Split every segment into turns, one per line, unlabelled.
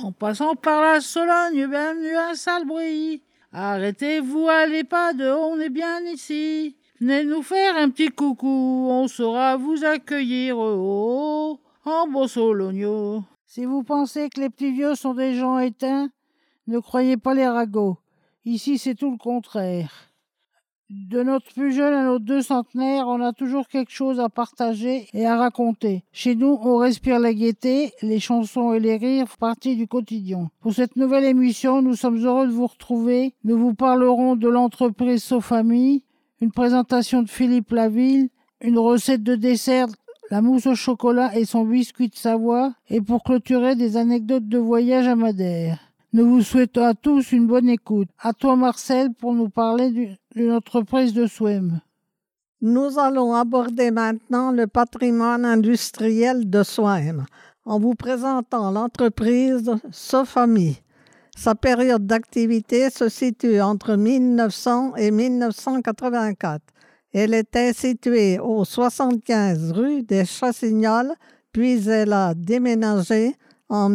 En passant par la Sologne, bienvenue à Salbris. Arrêtez-vous à l'EHPAD, on est bien ici. Venez nous faire un petit coucou, on saura vous accueillir en beau Sologno. Si vous pensez que les petits vieux sont des gens éteints, ne croyez pas les ragots. Ici, c'est tout le contraire. De notre plus jeune à notre 2 centenaires, on a toujours quelque chose à partager et à raconter. Chez nous, on respire la gaieté, les chansons et les rires font partie du quotidien. Pour cette nouvelle émission, nous sommes heureux de vous retrouver. Nous vous parlerons de l'entreprise Sofamille, une présentation de Philippe Laville, une recette de dessert, la mousse au chocolat et son biscuit de Savoie, et pour clôturer, des anecdotes de voyage à Madère. Nous vous souhaitons à tous une bonne écoute. À toi, Marcel, pour nous parler d'une entreprise de Swem.
Nous allons aborder maintenant le patrimoine industriel de Swem en vous présentant l'entreprise Sofamille. Sa période d'activité se situe entre 1900 et 1984. Elle était située au 75 rue des Chassignols, puis elle a déménagé en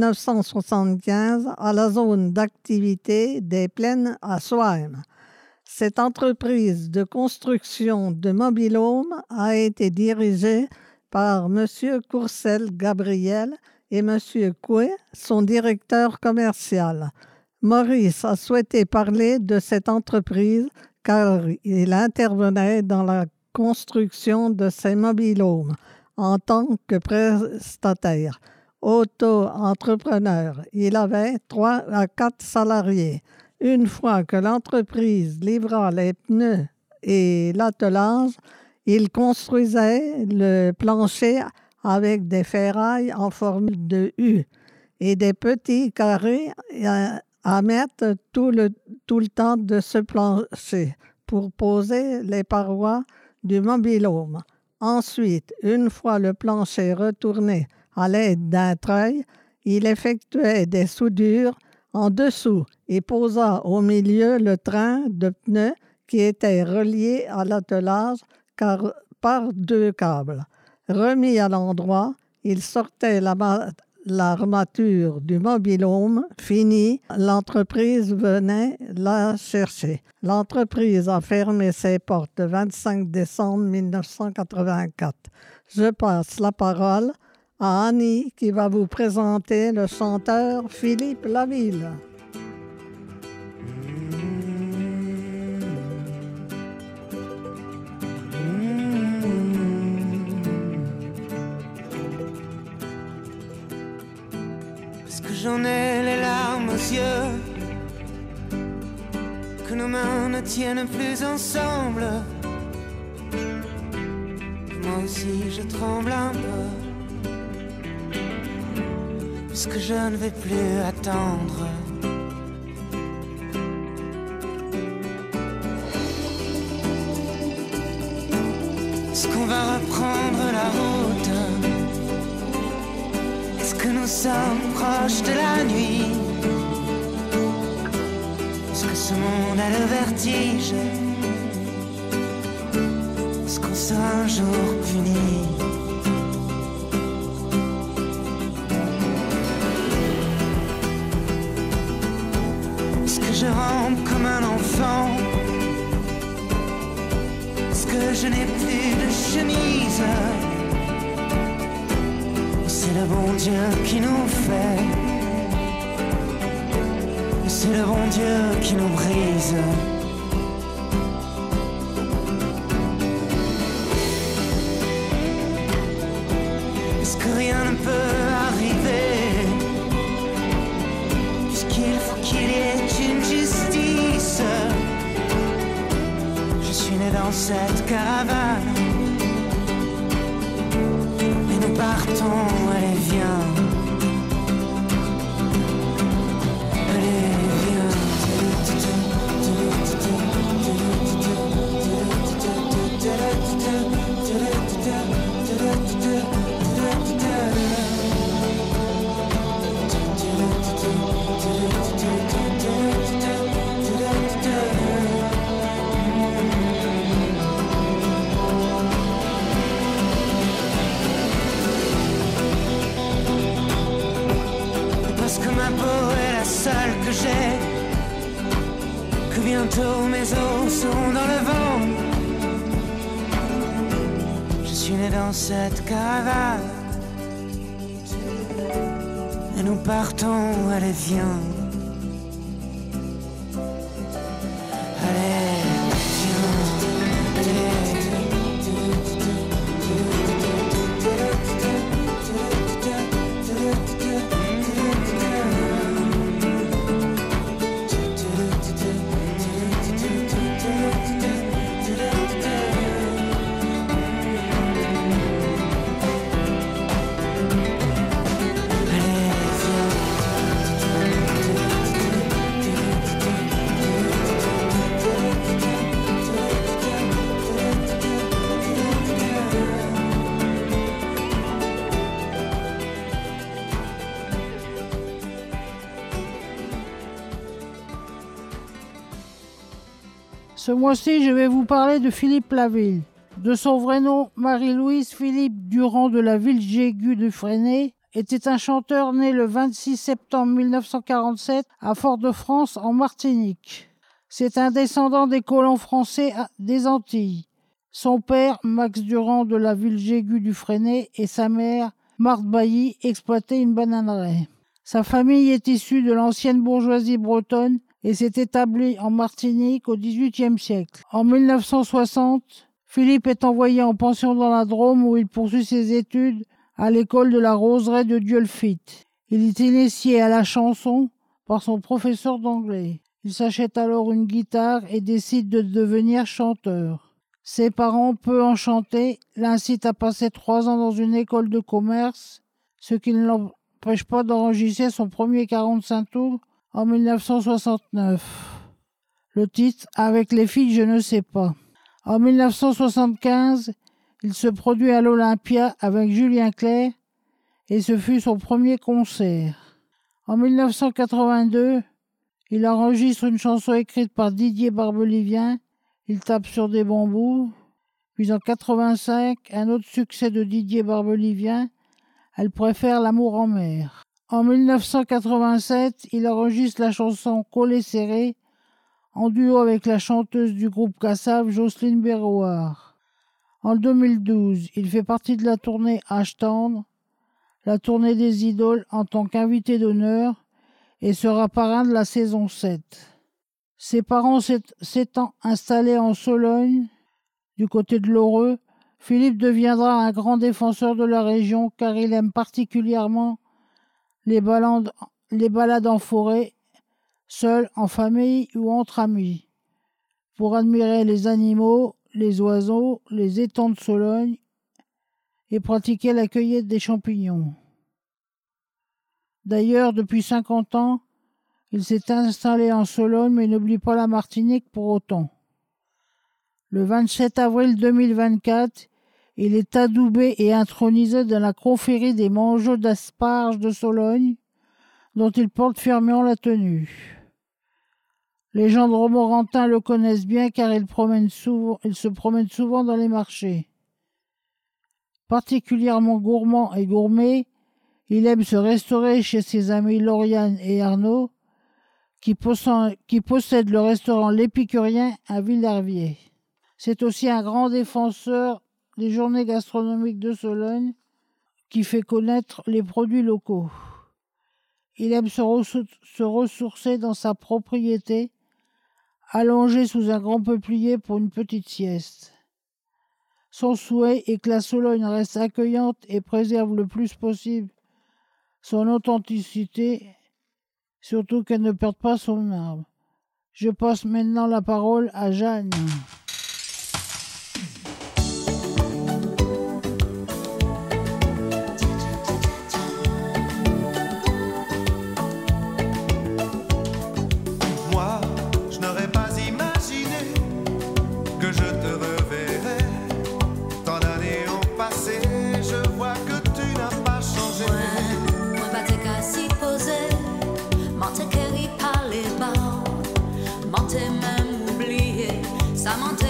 1975 à la zone d'activité des Plaines à Swem. Cette entreprise de construction de mobil-home a été dirigée par M. Courcel Gabriel et M. Coué, son directeur commercial. Maurice a souhaité parler de cette entreprise car il intervenait dans la construction de ces mobil-homes en tant que prestataire. Auto-entrepreneur. Il avait 3 à 4 salariés. Une fois que l'entreprise livra les pneus et l'attelage, il construisait le plancher avec des ferrailles en forme de U et des petits carrés à mettre tout le temps de ce plancher pour poser les parois du mobil-home. Ensuite, une fois le plancher retourné à l'aide d'un treuil, il effectuait des soudures en dessous et posa au milieu le train de pneus qui était relié à l'attelage par 2 câbles. Remis à l'endroit, il sortait l'armature du mobil-home finie. L'entreprise venait la chercher. L'entreprise a fermé ses portes le 25 décembre 1984. Je passe la parole à Annie qui va vous présenter le chanteur Philippe Laville.
Parce que j'en ai les larmes aux yeux, que nos mains ne tiennent plus ensemble. Moi aussi je tremble un peu, parce que je ne vais plus attendre. Est-ce qu'on va reprendre la route? Est-ce que nous sommes proches de la nuit? Est-ce que ce monde a le vertige? Est-ce qu'on sera un jour puni? Je rampe comme un enfant. Est-ce que je n'ai plus de chemise? C'est le bon Dieu qui nous fait. C'est le bon Dieu qui nous brise. Est-ce que rien ne peut arriver? Puisqu'il faut qu'il y ait une justice. Je suis né dans cette caravane et nous partons, allez viens. Allez viens. ma peau est la seule que j'ai, que bientôt mes os sont dans le vent. Je suis né dans cette caravane et nous partons, allez viens. Allez, viens,
Ce mois-ci, je vais vous parler de Philippe Laville. De son vrai nom, Marie-Louise Philippe Durand de la Villejégue-du-Fresnay, était un chanteur né le 26 septembre 1947 à Fort-de-France, en Martinique. C'est un descendant des colons français des Antilles. Son père, Max Durand de la Villejégue-du-Fresnay, et sa mère, Marthe Bailly, exploitaient une bananeraie. Sa famille est issue de l'ancienne bourgeoisie bretonne et s'est établie en Martinique au XVIIIe siècle. En 1960, Philippe est envoyé en pension dans la Drôme où il poursuit ses études à l'école de la Roseraie de Dieulefit. Il est initié à la chanson par son professeur d'anglais. Il s'achète alors une guitare et décide de devenir chanteur. Ses parents, peu enchantés, l'incitent à passer 3 ans dans une école de commerce, ce qui ne l'empêche pas d'enregistrer son premier 45 tours en 1969. Le titre « Avec les filles, je ne sais pas ». En 1975, il se produit à l'Olympia avec Julien Clerc et ce fut son premier concert. En 1982, il enregistre une chanson écrite par Didier Barbelivien, Il tape sur des bambous. Puis en 1985, un autre succès de Didier Barbelivien, Elle préfère l'amour en mer. En 1987, il enregistre la chanson Collet serré en duo avec la chanteuse du groupe Cassav, Jocelyne Berroir. En 2012, il fait partie de la tournée Âge tendre, la tournée des idoles en tant qu'invité d'honneur et sera parrain de la saison 7. Ses parents s'étant installés en Sologne, du côté de l'Heureux, Philippe deviendra un grand défenseur de la région car il aime particulièrement les balades en forêt, seul, en famille ou entre amis, pour admirer les animaux, les oiseaux, les étangs de Sologne et pratiquer la cueillette des champignons. D'ailleurs, depuis 50 ans, il s'est installé en Sologne mais n'oublie pas la Martinique pour autant. Le 27 avril 2024, il est adoubé et intronisé dans la confrérie des mangeux d'asparges de Sologne, dont il porte fièrement la tenue. Les gens de Romorantin le connaissent bien car il se promène souvent dans les marchés. Particulièrement gourmand et gourmet, il aime se restaurer chez ses amis Lauriane et Arnaud, qui possèdent le restaurant L'Épicurien à Villerviers. C'est aussi un grand défenseur des journées gastronomiques de Sologne qui fait connaître les produits locaux. Il aime se ressourcer dans sa propriété, allongé sous un grand peuplier pour une petite sieste. Son souhait est que la Sologne reste accueillante et préserve le plus possible son authenticité, surtout qu'elle ne perde pas son âme. Je passe maintenant la parole à Jeanne.
Moi, je n'aurais pas imaginé que je te reverrais. Tant d'années ont passé, je vois que tu n'as pas changé.
Ouais, moi, pas t'es qu'à s'y poser. M'en t'es qu'à y parler bas. M'en t'es même oublié. Ça m'en t'est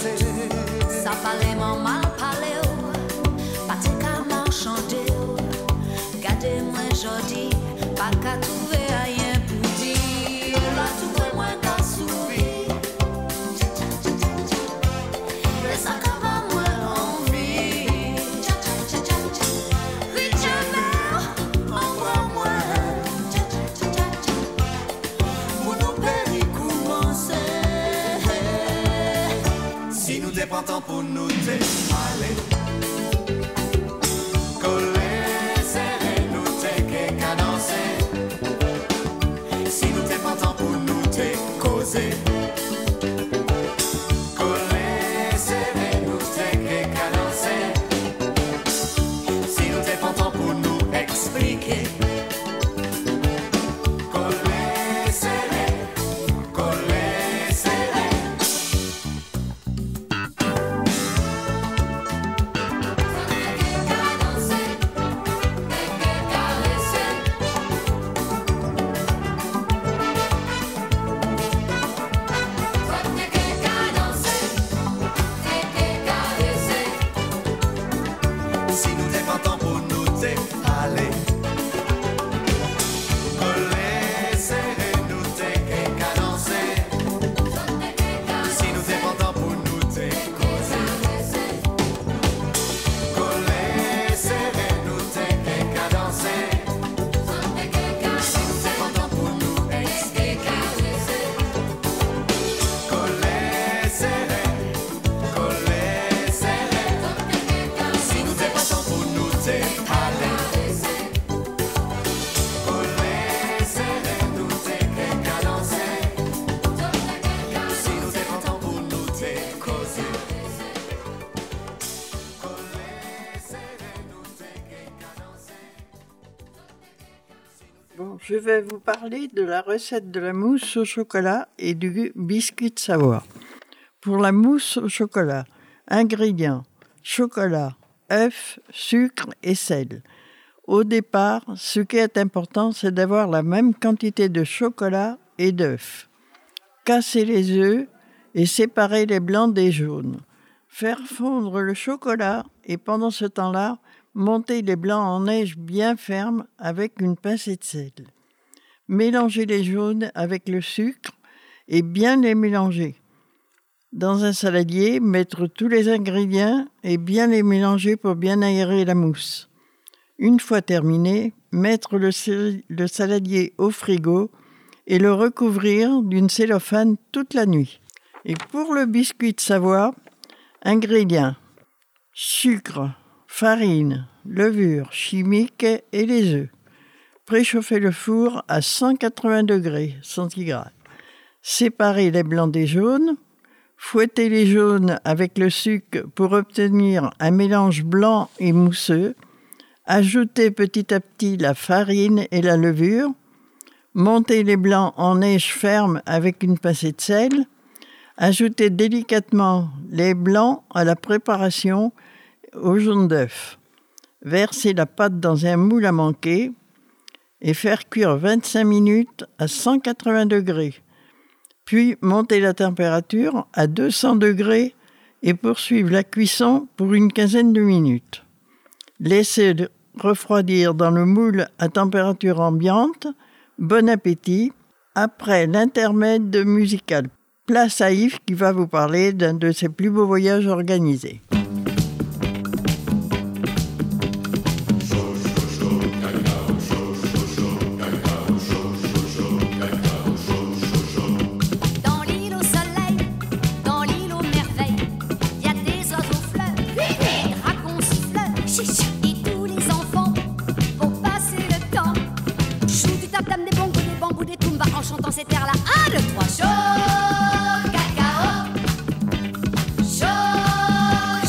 cadencer.
Ça fallait m'en mal parler, pas te qu'à marchander. Gardez-moi jodi, pas qu'à trouver rien pour dire. Là, tout est moins qu'à sourire. Mais ça qu'à pas moins envie. Vite, je meurs, envoie-moi. Pour nous périr commencer.
Si nous te prenons pour nous te aller, coller, serrer, nous te que cadencer. Si nous te prenons pour nous te causer, coller, serrer, nous te que cadencer. Si nous te prenons pour nous expliquer, coller, serrer, coller, serrer. Si nous t'es pour nous t'es aller, coller, serrer, nous t'es que cadencer. Si nous t'es pour nous t'es causer, coller, serrer, nous t'es que cadencer. Si nous t'es pour nous expliquer, coller, serrer, coller, serrer. Si nous t'es pour nous t'es aller, coller, serrer, nous t'es que cadencer. Si nous t'es pour nous t'es causer, coller, serrer, nous t'es que cadencer.
Bon, je vais vous parler de la recette de la mousse au chocolat et du biscuit de Savoie. Pour la mousse au chocolat, ingrédients: chocolat, œufs, sucre et sel. Au départ, ce qui est important, c'est d'avoir la même quantité de chocolat et d'œufs. Casser les œufs et séparer les blancs des jaunes. Faire fondre le chocolat et pendant ce temps-là, monter les blancs en neige bien ferme avec une pincée de sel. Mélanger les jaunes avec le sucre et bien les mélanger. Dans un saladier, mettre tous les ingrédients et bien les mélanger pour bien aérer la mousse. Une fois terminé, mettre le saladier au frigo et le recouvrir d'une cellophane toute la nuit. Et pour le biscuit de Savoie, ingrédients: sucre, farine, levure chimique et les œufs. Préchauffer le four à 180 degrés centigrades. Séparer les blancs des jaunes. Fouetter les jaunes avec le sucre pour obtenir un mélange blanc et mousseux. Ajouter petit à petit la farine et la levure. Monter les blancs en neige ferme avec une pincée de sel. Ajouter délicatement les blancs à la préparation au jaune d'œuf. Verser la pâte dans un moule à manquer et faire cuire 25 minutes à 180 degrés. Puis monter la température à 200 degrés et poursuivre la cuisson pour une quinzaine de minutes. Laissez refroidir dans le moule à température ambiante. Bon appétit. Après l'intermède musical, place à Yves qui va vous parler d'un de ses plus beaux voyages organisés.
En chantant cet air-là, 1, 2, 3, chaud cacao, chaud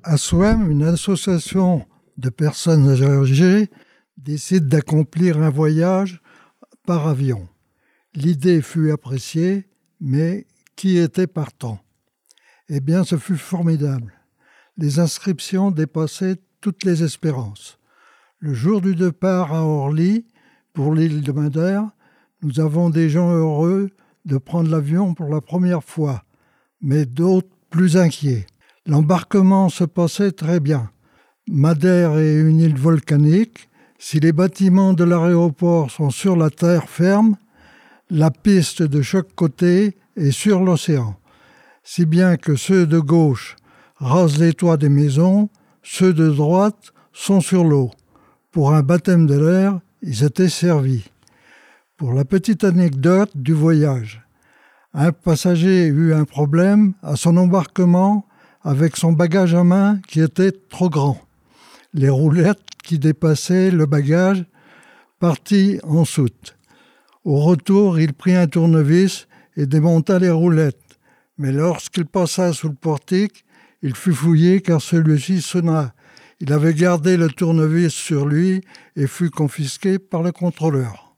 À Souham, une association de personnes âgées décide d'accomplir un voyage par avion. L'idée fut appréciée, mais qui était partant? Eh bien, ce fut formidable. Les inscriptions dépassaient toutes les espérances. Le jour du départ à Orly, pour l'île de Madère, nous avons des gens heureux de prendre l'avion pour la première fois, mais d'autres plus inquiets. L'embarquement se passait très bien. Madère est une île volcanique. Si les bâtiments de l'aéroport sont sur la terre ferme, la piste de chaque côté est sur l'océan. Si bien que ceux de gauche rasent les toits des maisons, ceux de droite sont sur l'eau. Pour un baptême de l'air, ils étaient servis. Pour la petite anecdote du voyage, un passager eut un problème à son embarquement avec son bagage à main qui était trop grand. Les roulettes qui dépassaient le bagage partit en soute. Au retour, il prit un tournevis et démonta les roulettes. Mais lorsqu'il passa sous le portique, il fut fouillé car celui-ci sonna. Il avait gardé le tournevis sur lui et fut confisqué par le contrôleur.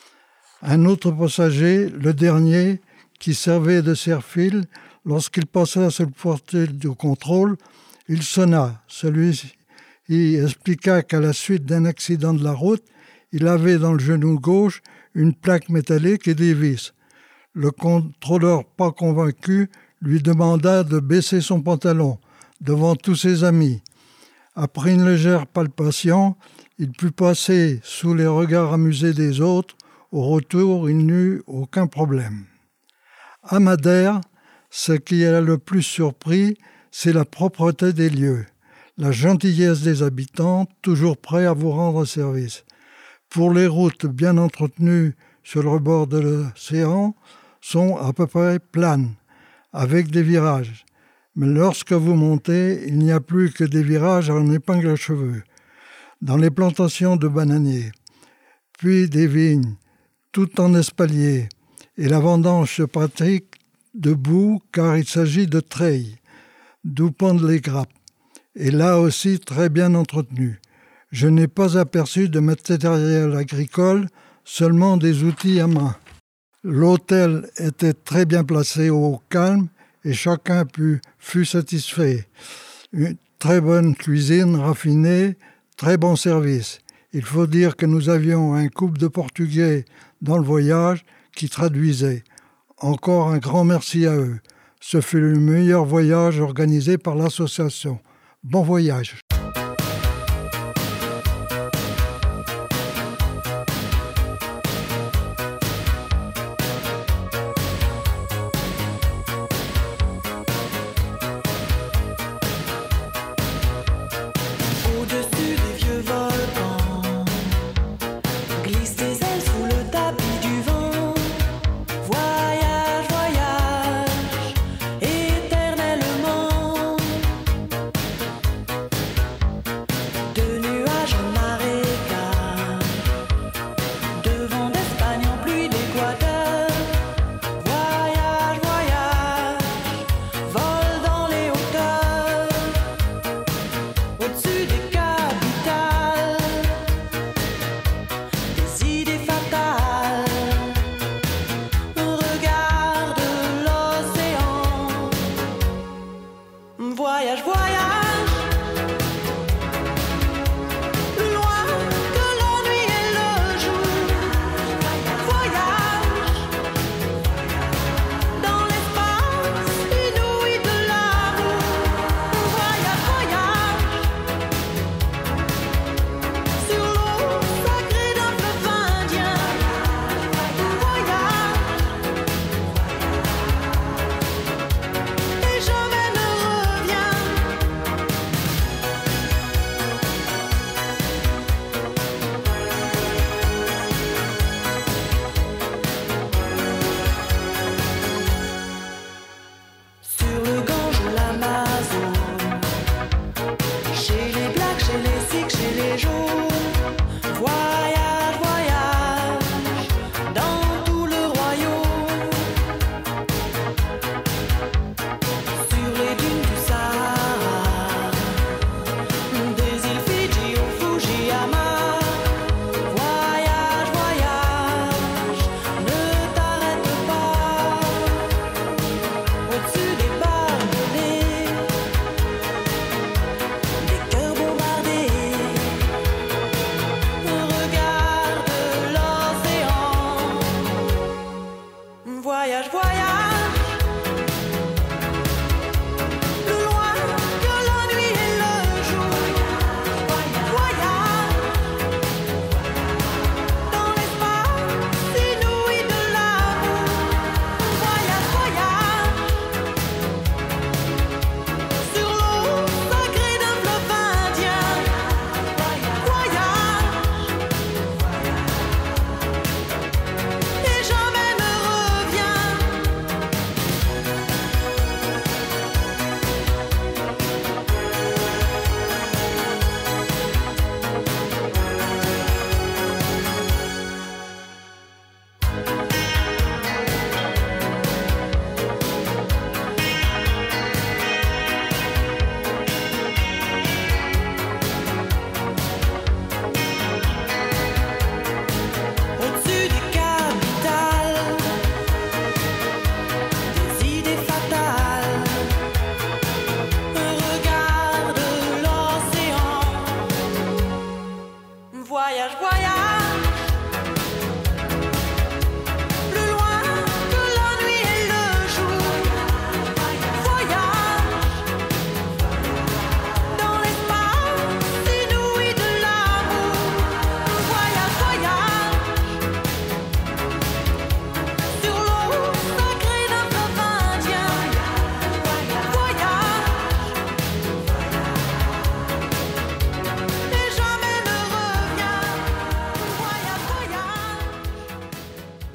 Un autre passager, le dernier, qui servait de serre-fil, lorsqu'il passa sur le portique du contrôle, il sonna. Celui-ci expliqua qu'à la suite d'un accident de la route, il avait dans le genou gauche une plaque métallique et des vis. Le contrôleur, pas convaincu, lui demanda de baisser son pantalon devant tous ses amis. Après une légère palpation, il put passer sous les regards amusés des autres. Au retour, il n'eut aucun problème. À Madère, ce qui a le plus surpris, c'est la propreté des lieux, la gentillesse des habitants, toujours prêts à vous rendre service. Pour les routes bien entretenues sur le bord de l'océan, sont à peu près planes, avec des virages. Mais lorsque vous montez, il n'y a plus que des virages en épingle à cheveux. Dans les plantations de bananiers, puis des vignes, tout en espalier, et la vendange se pratique debout car il s'agit de treilles, d'où pendent les grappes, et là aussi très bien entretenues. Je n'ai pas aperçu de matériel agricole, seulement des outils à main. L'hôtel était très bien placé au calme et chacun fut satisfait. Une très bonne cuisine raffinée, très bon service. Il faut dire que nous avions un couple de Portugais dans le voyage qui traduisait. Encore un grand merci à eux. Ce fut le meilleur voyage organisé par l'association. Bon voyage.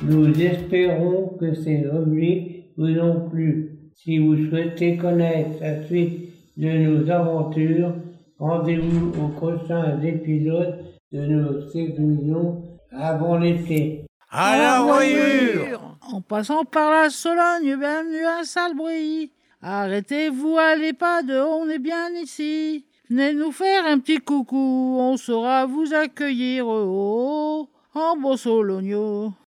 Nous espérons que ces rubriques vous ont plu. Si vous souhaitez connaître la suite de nos aventures, rendez-vous au prochain épisode de nos excursions avant l'été.
À la voyure!
En passant par la Sologne, bienvenue à Salbris. Arrêtez-vous à l'EHPAD, on est bien ici. Venez nous faire un petit coucou, on saura vous accueillir en bon Sologno.